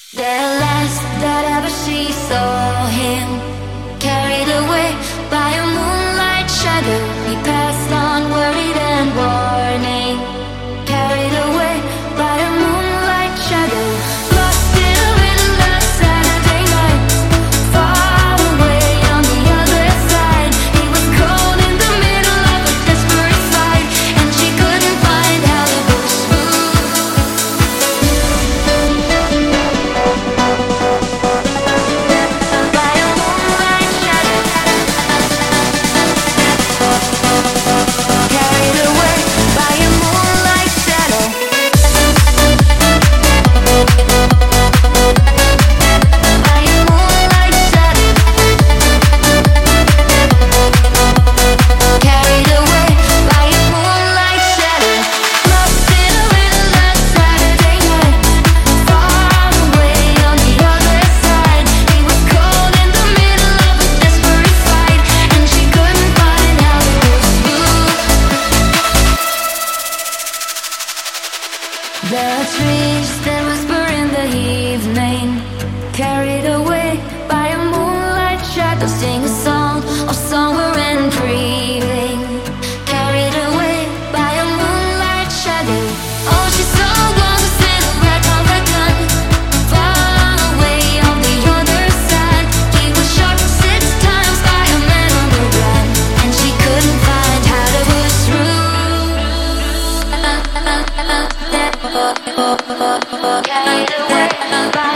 The last that ever she saw him, carried away by a moonlight shadow. He passed on worried and warning, carried away by a moonlight shadow. Lost in a little last Saturday night, far away on the other side. He was cold in the middle of a desperate fight, and she couldn't find how to push through. By a moonlight shadow, carried away by a moonlight shadow. By a moonlight shadow, carried away by a moonlight shadow. Lost in a little last Saturday night, far away on the other side. He was cold in the middle of a desperate fight, and she couldn't find how to push through. The trees that whisper in the evening, carried away by a moonlight shadow, sing a song of summer and grieving. Carried away by a moonlight shadow. Oh, she saw one silhouette of a gun, far away on the other side. He was shot 6 times by a man on the run, and she couldn't find how to push through. Carried away by